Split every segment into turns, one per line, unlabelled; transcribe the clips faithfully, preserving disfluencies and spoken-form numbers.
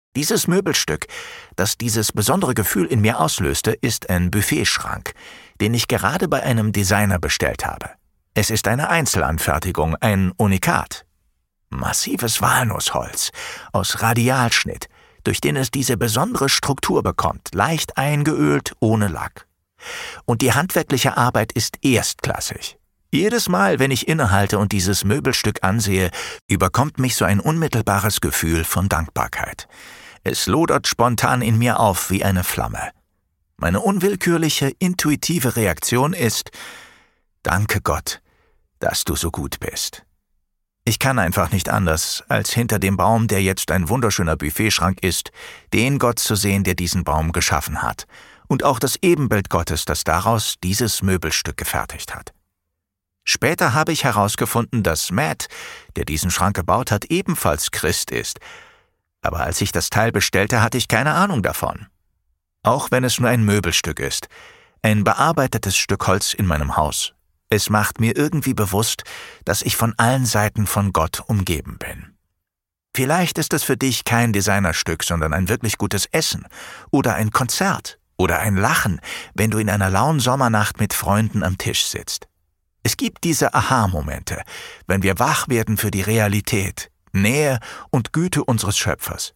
Dieses Möbelstück, das dieses besondere Gefühl in mir auslöste, ist ein Buffetschrank, den ich gerade bei einem Designer bestellt habe. Es ist eine Einzelanfertigung, ein Unikat. Massives Walnussholz aus Radialschnitt, durch den es diese besondere Struktur bekommt, leicht eingeölt, ohne Lack. Und die handwerkliche Arbeit ist erstklassig. Jedes Mal, wenn ich innehalte und dieses Möbelstück ansehe, überkommt mich so ein unmittelbares Gefühl von Dankbarkeit. Es lodert spontan in mir auf wie eine Flamme. Meine unwillkürliche, intuitive Reaktion ist: Danke Gott, dass du so gut bist. Ich kann einfach nicht anders, als hinter dem Baum, der jetzt ein wunderschöner Buffetschrank ist, den Gott zu sehen, der diesen Baum geschaffen hat, und auch das Ebenbild Gottes, das daraus dieses Möbelstück gefertigt hat. Später habe ich herausgefunden, dass Matt, der diesen Schrank gebaut hat, ebenfalls Christ ist. Aber als ich das Teil bestellte, hatte ich keine Ahnung davon. Auch wenn es nur ein Möbelstück ist, ein bearbeitetes Stück Holz in meinem Haus. Es macht mir irgendwie bewusst, dass ich von allen Seiten von Gott umgeben bin. Vielleicht ist es für dich kein Designerstück, sondern ein wirklich gutes Essen oder ein Konzert oder ein Lachen, wenn du in einer lauen Sommernacht mit Freunden am Tisch sitzt. Es gibt diese Aha-Momente, wenn wir wach werden für die Realität, Nähe und Güte unseres Schöpfers.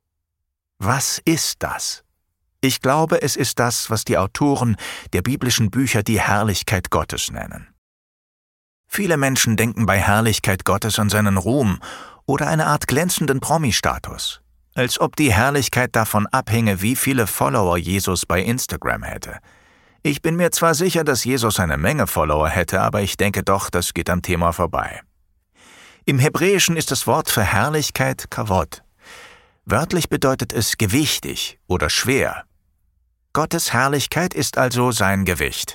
Was ist das? Ich glaube, es ist das, was die Autoren der biblischen Bücher die Herrlichkeit Gottes nennen. Viele Menschen denken bei Herrlichkeit Gottes an seinen Ruhm oder eine Art glänzenden Promi-Status, als ob die Herrlichkeit davon abhinge, wie viele Follower Jesus bei Instagram hätte. Ich bin mir zwar sicher, dass Jesus eine Menge Follower hätte, aber ich denke doch, das geht am Thema vorbei. Im Hebräischen ist das Wort für Herrlichkeit Kavod. Wörtlich bedeutet es gewichtig oder schwer. Gottes Herrlichkeit ist also sein Gewicht.